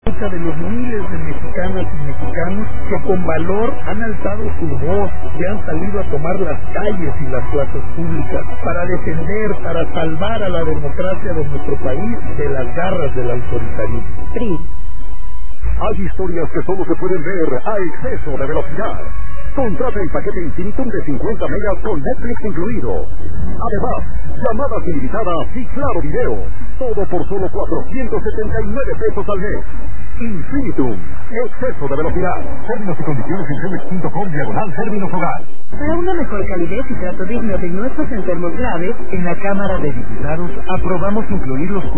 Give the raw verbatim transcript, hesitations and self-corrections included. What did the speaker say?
de los miles de mexicanas y mexicanos que con valor han alzado su voz y han salido a tomar las calles y las plazas públicas para defender, para salvar a la democracia de nuestro país de las garras del autoritarismo. P R I. Hay historias que solo se pueden ver a exceso de velocidad. Contrata el paquete Infinitum de cincuenta megas con Netflix incluido. Además, llamadas ilimitadas y claro video. Todo por solo cuatrocientos setenta y nueve pesos al mes. Infinitum, exceso de velocidad. Términos y condiciones en cemex punto com diagonal términos hogar. Para una mejor calidez y trato digno de nuestros enfermos graves, En la Cámara de Diputados aprobamos incluir los